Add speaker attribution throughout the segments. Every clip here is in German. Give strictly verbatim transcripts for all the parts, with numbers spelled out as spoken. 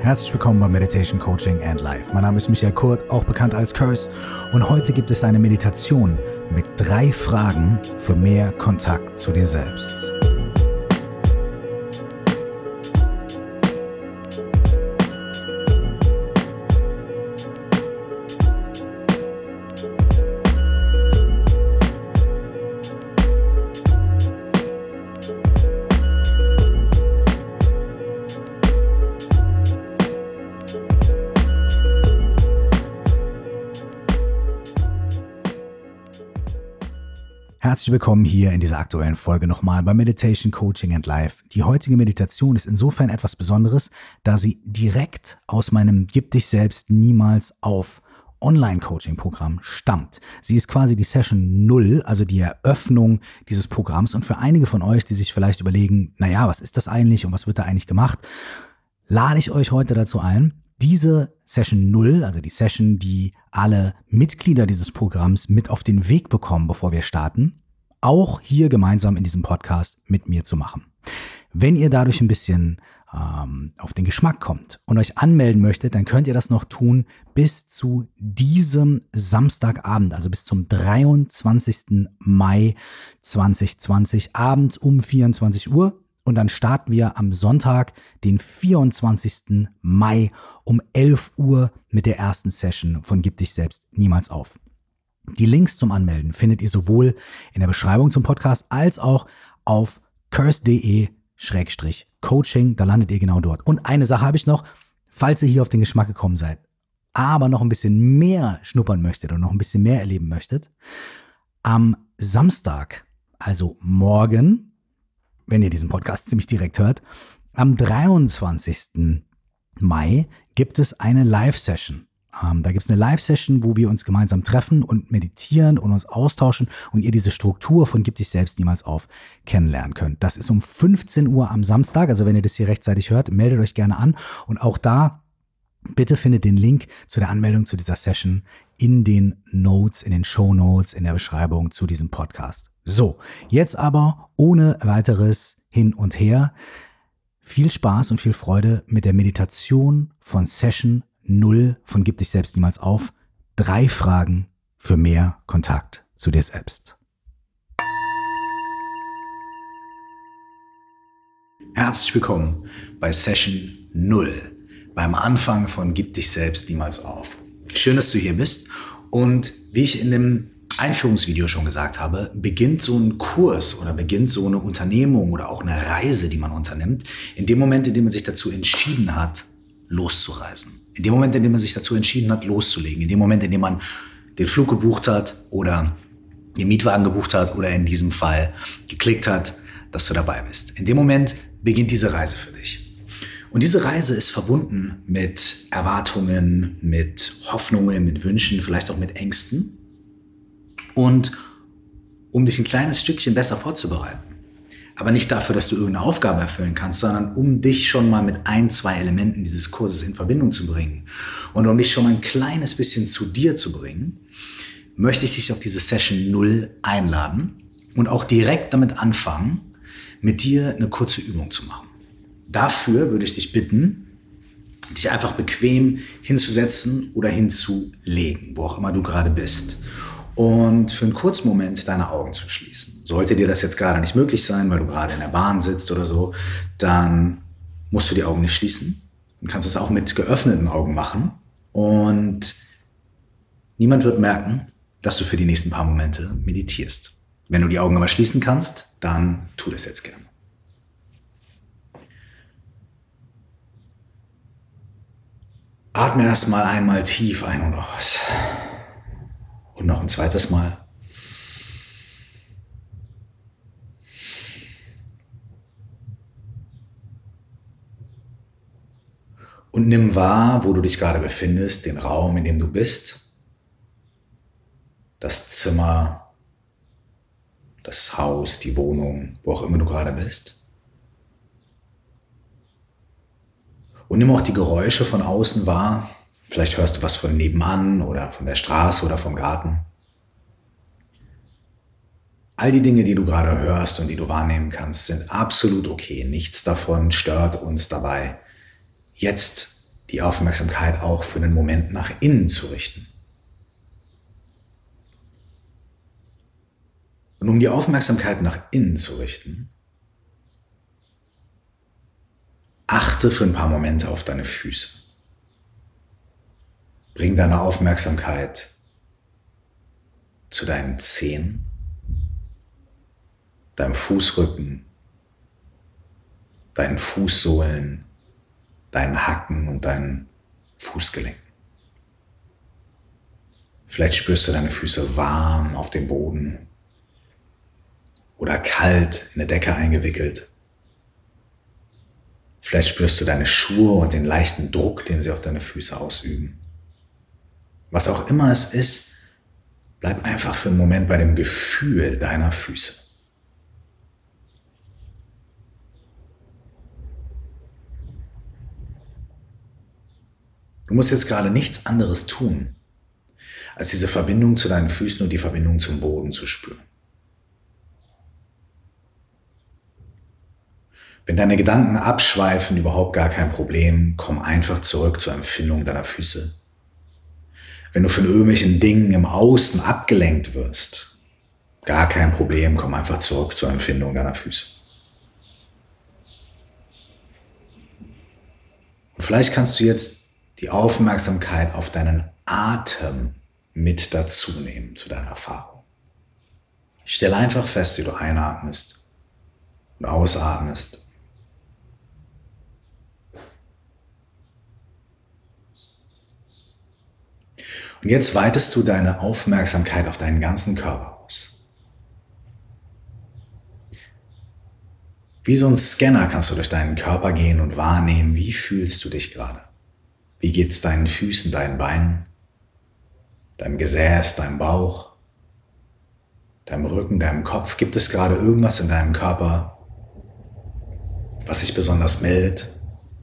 Speaker 1: Herzlich willkommen bei Meditation, Coaching and Life. Mein Name ist Michael Kurt, auch bekannt als Curse, und heute gibt es eine Meditation mit drei Fragen für mehr Kontakt zu dir selbst. Herzlich willkommen hier in dieser aktuellen Folge nochmal bei Meditation, Coaching and Life. Die heutige Meditation ist insofern etwas Besonderes, da sie direkt aus meinem Gib dich selbst niemals auf Online-Coaching-Programm stammt. Sie ist quasi die Session null, also die Eröffnung dieses Programms. Und für einige von euch, die sich vielleicht überlegen, naja, was ist das eigentlich und was wird da eigentlich gemacht, lade ich euch heute dazu ein, diese Session null, also die Session, die alle Mitglieder dieses Programms mit auf den Weg bekommen, bevor wir starten, auch hier gemeinsam in diesem Podcast mit mir zu machen. Wenn ihr dadurch ein bisschen ähm, auf den Geschmack kommt und euch anmelden möchtet, dann könnt ihr das noch tun bis zu diesem Samstagabend, also bis zum dreiundzwanzigsten Mai zweitausendzwanzig, abends um vierundzwanzig Uhr. Und dann starten wir am Sonntag, den vierundzwanzigsten Mai um elf Uhr mit der ersten Session von Gib dich selbst niemals auf. Die Links zum Anmelden findet ihr sowohl in der Beschreibung zum Podcast als auch auf curse punkt de Schrägstrich Coaching. Da landet ihr genau dort. Und eine Sache habe ich noch, falls ihr hier auf den Geschmack gekommen seid, aber noch ein bisschen mehr schnuppern möchtet und noch ein bisschen mehr erleben möchtet. Am Samstag, also morgen, wenn ihr diesen Podcast ziemlich direkt hört, am dreiundzwanzigsten Mai gibt es eine Live-Session. Ähm, da gibt es eine Live-Session, wo wir uns gemeinsam treffen und meditieren und uns austauschen und ihr diese Struktur von Gib dich selbst niemals auf kennenlernen könnt. Das ist um fünfzehn Uhr am Samstag, also wenn ihr das hier rechtzeitig hört, meldet euch gerne an. Und auch da, bitte findet den Link zu der Anmeldung zu dieser Session in den Notes, in den Show-Notes, in der Beschreibung zu diesem Podcast. So, jetzt aber ohne weiteres hin und her. Viel Spaß und viel Freude mit der Meditation von Session null von Gib dich selbst niemals auf. Drei Fragen für mehr Kontakt zu dir selbst. Herzlich willkommen bei Session null, beim Anfang von Gib dich selbst niemals auf. Schön, dass du hier bist, und wie ich in dem Einführungsvideo schon gesagt habe, beginnt so ein Kurs oder beginnt so eine Unternehmung oder auch eine Reise, die man unternimmt, in dem Moment, in dem man sich dazu entschieden hat, loszureisen. In dem Moment, in dem man sich dazu entschieden hat, loszulegen. In dem Moment, in dem man den Flug gebucht hat oder den Mietwagen gebucht hat oder in diesem Fall geklickt hat, dass du dabei bist. In dem Moment beginnt diese Reise für dich. Und diese Reise ist verbunden mit Erwartungen, mit Hoffnungen, mit Wünschen, vielleicht auch mit Ängsten. Und um dich ein kleines Stückchen besser vorzubereiten. Aber nicht dafür, dass du irgendeine Aufgabe erfüllen kannst, sondern um dich schon mal mit ein, zwei Elementen dieses Kurses in Verbindung zu bringen. Und um dich schon mal ein kleines bisschen zu dir zu bringen, möchte ich dich auf diese Session null einladen und auch direkt damit anfangen, mit dir eine kurze Übung zu machen. Dafür würde ich dich bitten, dich einfach bequem hinzusetzen oder hinzulegen, wo auch immer du gerade bist. Und für einen kurzen Moment deine Augen zu schließen. Sollte dir das jetzt gerade nicht möglich sein, weil du gerade in der Bahn sitzt oder so, dann musst du die Augen nicht schließen. Du kannst es auch mit geöffneten Augen machen. Und niemand wird merken, dass du für die nächsten paar Momente meditierst. Wenn du die Augen aber schließen kannst, dann tu das jetzt gerne. Atme erstmal einmal tief ein und aus. Und noch ein zweites Mal. Und nimm wahr, wo du dich gerade befindest, den Raum, in dem du bist. Das Zimmer, das Haus, die Wohnung, wo auch immer du gerade bist. Und nimm auch die Geräusche von außen wahr. Vielleicht hörst du was von nebenan oder von der Straße oder vom Garten. All die Dinge, die du gerade hörst und die du wahrnehmen kannst, sind absolut okay. Nichts davon stört uns dabei, jetzt die Aufmerksamkeit auch für einen Moment nach innen zu richten. Und um die Aufmerksamkeit nach innen zu richten, achte für ein paar Momente auf deine Füße. Bring deine Aufmerksamkeit zu deinen Zehen, deinem Fußrücken, deinen Fußsohlen, deinen Hacken und deinen Fußgelenken. Vielleicht spürst du deine Füße warm auf dem Boden oder kalt in eine Decke eingewickelt. Vielleicht spürst du deine Schuhe und den leichten Druck, den sie auf deine Füße ausüben. Was auch immer es ist, bleib einfach für einen Moment bei dem Gefühl deiner Füße. Du musst jetzt gerade nichts anderes tun, als diese Verbindung zu deinen Füßen und die Verbindung zum Boden zu spüren. Wenn deine Gedanken abschweifen, überhaupt gar kein Problem, komm einfach zurück zur Empfindung deiner Füße. Wenn du von irgendwelchen Dingen im Außen abgelenkt wirst, gar kein Problem, komm einfach zurück zur Empfindung deiner Füße. Und vielleicht kannst du jetzt die Aufmerksamkeit auf deinen Atem mit dazu nehmen zu deiner Erfahrung. Stell einfach fest, wie du einatmest und ausatmest. Und jetzt weitest du deine Aufmerksamkeit auf deinen ganzen Körper aus. Wie so ein Scanner kannst du durch deinen Körper gehen und wahrnehmen, wie fühlst du dich gerade. Wie geht's deinen Füßen, deinen Beinen, deinem Gesäß, deinem Bauch, deinem Rücken, deinem Kopf? Gibt es gerade irgendwas in deinem Körper, was sich besonders meldet?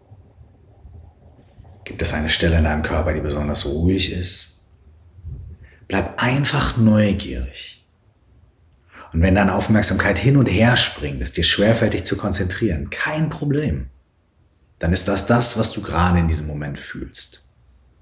Speaker 1: Gibt es eine Stelle in deinem Körper, die besonders ruhig ist? Bleib einfach neugierig. Und wenn deine Aufmerksamkeit hin und her springt, es dir schwerfällt, dich zu konzentrieren, kein Problem. Dann ist das das, was du gerade in diesem Moment fühlst.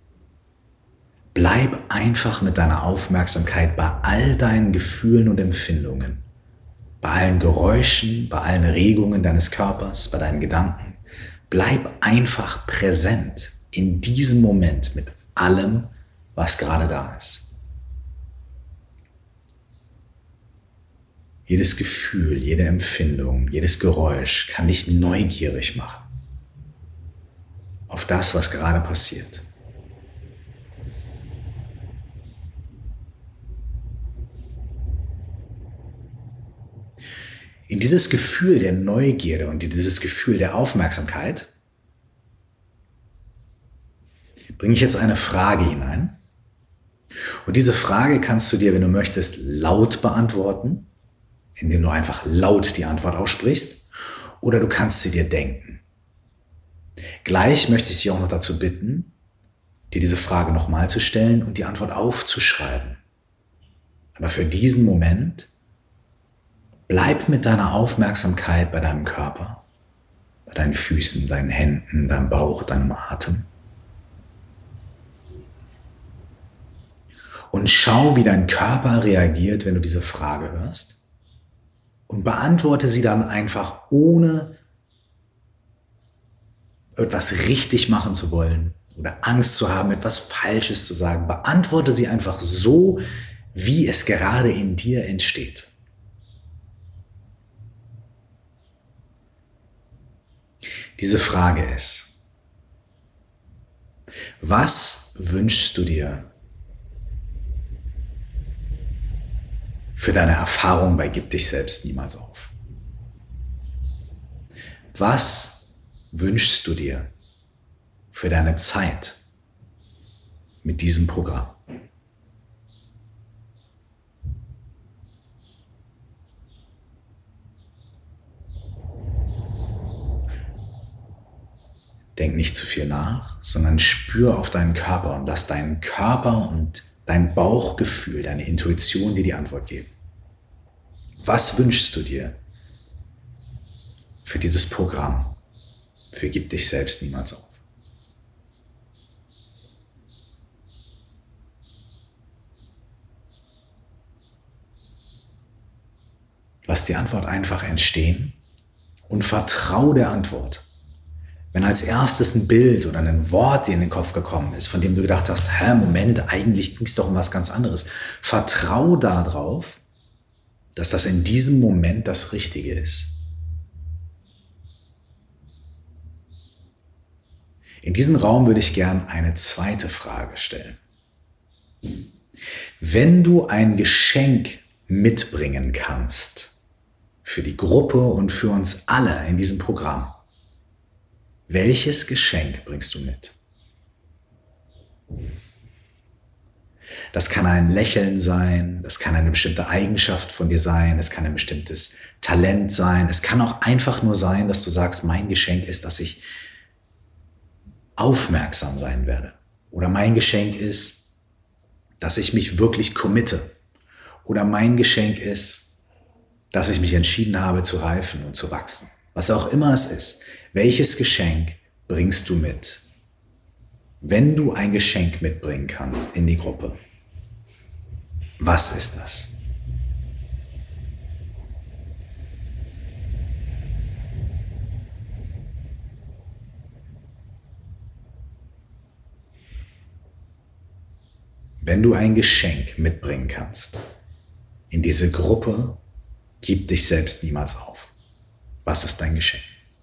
Speaker 1: Bleib einfach mit deiner Aufmerksamkeit bei all deinen Gefühlen und Empfindungen, bei allen Geräuschen, bei allen Regungen deines Körpers, bei deinen Gedanken. Bleib einfach präsent in diesem Moment mit allem, was gerade da ist. Jedes Gefühl, jede Empfindung, jedes Geräusch kann dich neugierig machen auf das, was gerade passiert. In dieses Gefühl der Neugierde und in dieses Gefühl der Aufmerksamkeit bringe ich jetzt eine Frage hinein. Und diese Frage kannst du dir, wenn du möchtest, laut beantworten, indem du einfach laut die Antwort aussprichst, oder du kannst sie dir denken. Gleich möchte ich dich auch noch dazu bitten, dir diese Frage nochmal zu stellen und die Antwort aufzuschreiben. Aber für diesen Moment bleib mit deiner Aufmerksamkeit bei deinem Körper, bei deinen Füßen, deinen Händen, deinem Bauch, deinem Atem. Und schau, wie dein Körper reagiert, wenn du diese Frage hörst. Und beantworte sie dann einfach, ohne etwas richtig machen zu wollen oder Angst zu haben, etwas Falsches zu sagen. Beantworte sie einfach so, wie es gerade in dir entsteht. Diese Frage ist: Was wünschst du dir für deine Erfahrung bei Gib dich selbst niemals auf? Was wünschst du dir für deine Zeit mit diesem Programm? Denk nicht zu viel nach, sondern spür auf deinen Körper und lass deinen Körper und dein Bauchgefühl, deine Intuition dir die Antwort geben. Was wünschst du dir für dieses Programm? Für Gib dich selbst niemals auf. lass die Antwort einfach entstehen und vertrau der Antwort. Wenn als erstes ein Bild oder ein Wort dir in den Kopf gekommen ist, von dem du gedacht hast, hä, Moment, eigentlich ging es doch um was ganz anderes. Vertrau darauf, dass das in diesem Moment das Richtige ist. In diesen Raum würde ich gern eine zweite Frage stellen. Wenn du ein Geschenk mitbringen kannst für die Gruppe und für uns alle in diesem Programm, welches Geschenk bringst du mit? Das kann ein Lächeln sein, das kann eine bestimmte Eigenschaft von dir sein, es kann ein bestimmtes Talent sein, es kann auch einfach nur sein, dass du sagst, mein Geschenk ist, dass ich aufmerksam sein werde. Oder mein Geschenk ist, dass ich mich wirklich committe. Oder mein Geschenk ist, dass ich mich entschieden habe zu reifen und zu wachsen. Was auch immer es ist. Welches Geschenk bringst du mit? Wenn du ein Geschenk mitbringen kannst in die Gruppe, was ist das? Wenn du ein Geschenk mitbringen kannst in diese Gruppe, gib dich selbst niemals auf. Was ist dein Geschenk?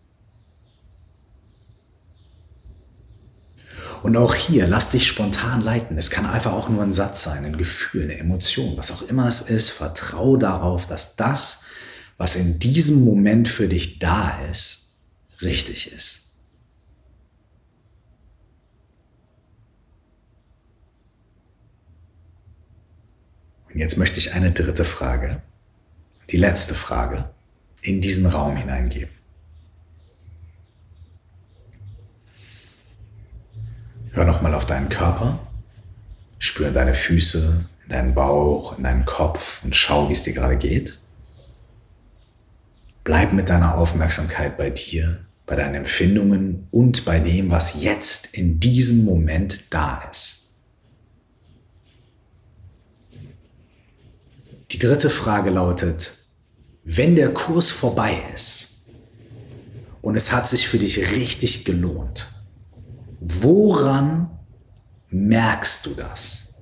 Speaker 1: Und auch hier, lass dich spontan leiten. Es kann einfach auch nur ein Satz sein, ein Gefühl, eine Emotion, was auch immer es ist. Vertrau darauf, dass das, was in diesem Moment für dich da ist, richtig ist. Und jetzt möchte ich eine dritte Frage, die letzte Frage, in diesen Raum hineingeben. Hör nochmal auf deinen Körper, spüre deine Füße, in deinen Bauch, in deinen Kopf und schau, wie es dir gerade geht. Bleib mit deiner Aufmerksamkeit bei dir, bei deinen Empfindungen und bei dem, was jetzt in diesem Moment da ist. Die dritte Frage lautet, wenn der Kurs vorbei ist und es hat sich für dich richtig gelohnt, woran merkst du das?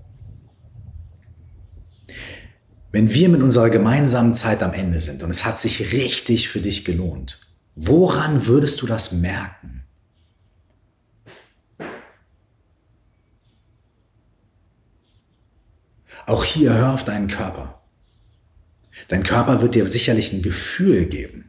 Speaker 1: Wenn wir mit unserer gemeinsamen Zeit am Ende sind und es hat sich richtig für dich gelohnt, woran würdest du das merken? Auch hier hör auf deinen Körper. Dein Körper wird dir sicherlich ein Gefühl geben.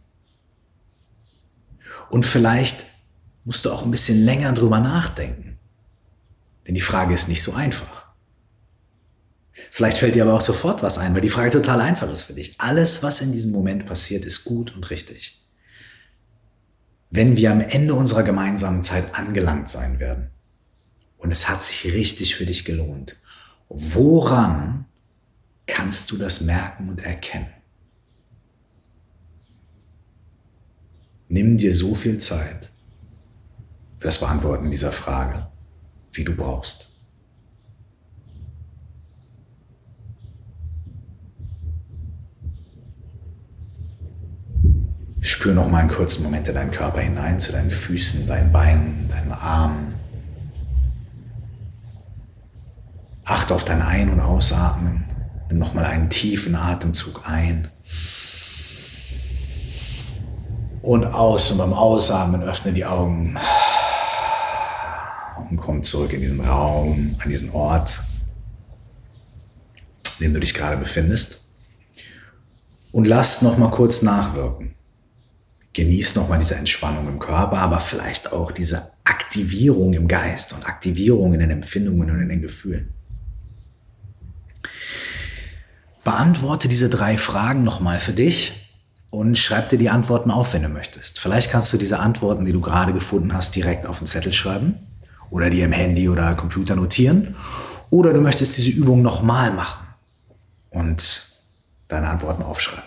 Speaker 1: Und vielleicht musst du auch ein bisschen länger drüber nachdenken. Denn die Frage ist nicht so einfach. Vielleicht fällt dir aber auch sofort was ein, weil die Frage total einfach ist für dich. Alles, was in diesem Moment passiert, ist gut und richtig. Wenn wir am Ende unserer gemeinsamen Zeit angelangt sein werden und es hat sich richtig für dich gelohnt, woran kannst du das merken und erkennen? Nimm dir so viel Zeit für das Beantworten dieser Frage, wie du brauchst. Spür noch mal einen kurzen Moment in deinen Körper hinein, zu deinen Füßen, deinen Beinen, deinen Armen. Achte auf dein Ein- und Ausatmen. Nimm noch mal einen tiefen Atemzug ein und aus. Und beim Ausatmen öffne die Augen und komm zurück in diesen Raum, an diesen Ort, in dem du dich gerade befindest. Und lass noch mal kurz nachwirken. Genieß noch mal diese Entspannung im Körper, aber vielleicht auch diese Aktivierung im Geist und Aktivierung in den Empfindungen und in den Gefühlen. Beantworte diese drei Fragen nochmal für dich und schreib dir die Antworten auf, wenn du möchtest. Vielleicht kannst du diese Antworten, die du gerade gefunden hast, direkt auf den Zettel schreiben oder dir im Handy oder Computer notieren. Oder du möchtest diese Übung nochmal machen und deine Antworten aufschreiben.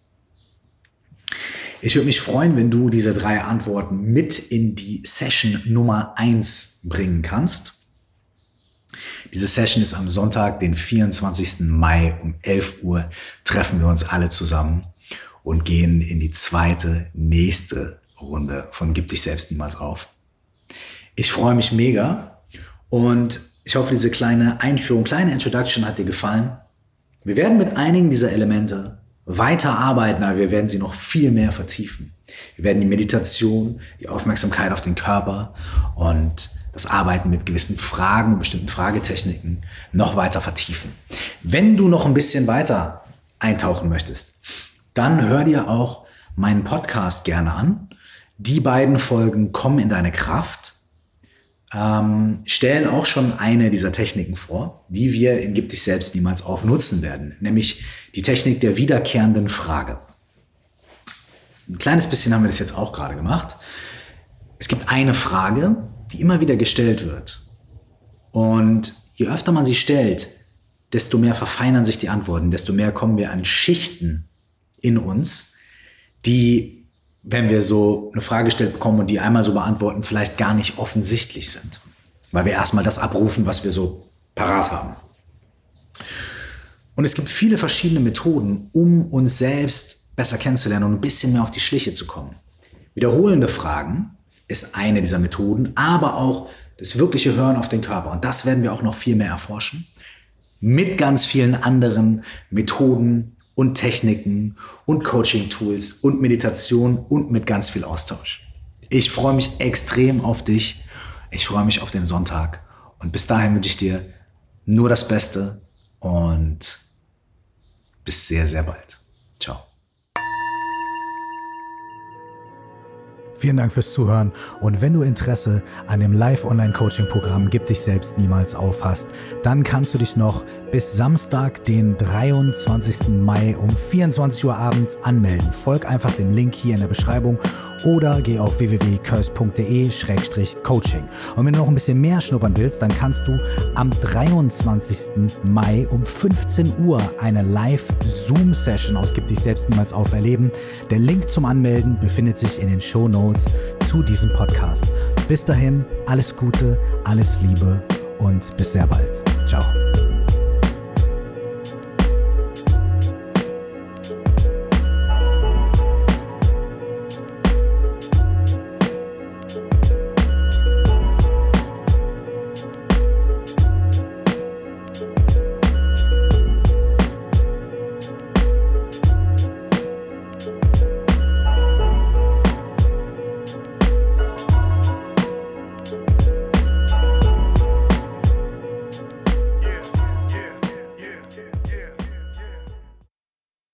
Speaker 1: Ich würde mich freuen, wenn du diese drei Antworten mit in die Session Nummer eins bringen kannst. Diese Session ist am Sonntag, den vierundzwanzigsten Mai um elf Uhr, treffen wir uns alle zusammen. und gehen in die zweite, nächste Runde von Gib dich selbst niemals auf. Ich freue mich mega und ich hoffe, diese kleine Einführung, kleine Introduction hat dir gefallen. Wir werden mit einigen dieser Elemente weiter arbeiten, aber wir werden sie noch viel mehr vertiefen. Wir werden die Meditation, die Aufmerksamkeit auf den Körper und das Arbeiten mit gewissen Fragen und bestimmten Fragetechniken noch weiter vertiefen. Wenn du noch ein bisschen weiter eintauchen möchtest, dann hör dir auch meinen Podcast gerne an. Die beiden Folgen Komm in deine Kraft ähm, stellen auch schon eine dieser Techniken vor, die wir in Gib dich selbst niemals auf nutzen werden, nämlich die Technik der wiederkehrenden Frage. Ein kleines bisschen haben wir das jetzt auch gerade gemacht. Es gibt eine Frage, die immer wieder gestellt wird. Und je öfter man sie stellt, desto mehr verfeinern sich die Antworten, desto mehr kommen wir an Schichten in uns, die, wenn wir so eine Frage gestellt bekommen und die einmal so beantworten, vielleicht gar nicht offensichtlich sind. Weil wir erstmal das abrufen, was wir so parat haben. Und es gibt viele verschiedene Methoden, um uns selbst besser kennenzulernen und ein bisschen mehr auf die Schliche zu kommen. Wiederholende Fragen ist eine dieser Methoden, aber auch das wirkliche Hören auf den Körper. Und das werden wir auch noch viel mehr erforschen. Mit ganz vielen anderen Methoden und Techniken und Coaching-Tools und Meditation und mit ganz viel Austausch. Ich freue mich extrem auf dich. Ich freue mich auf den Sonntag. Und bis dahin wünsche ich dir nur das Beste und bis sehr, sehr bald. Ciao.
Speaker 2: Vielen Dank fürs Zuhören und wenn du Interesse an dem Live-Online-Coaching-Programm Gib dich selbst niemals auf hast, dann kannst du dich noch bis Samstag, den dreiundzwanzigsten Mai um vierundzwanzig Uhr abends anmelden. Folg einfach dem Link hier in der Beschreibung oder geh auf w w w punkt curse punkt d e slash coaching. Und wenn du noch ein bisschen mehr schnuppern willst, dann kannst du am dreiundzwanzigsten Mai um fünfzehn Uhr eine Live-Zoom-Session aus Gib dich selbst niemals auf erleben. Der Link zum Anmelden befindet sich in den Shownotes zu diesem Podcast. Bis dahin, alles Gute, alles Liebe und bis sehr bald. Ciao.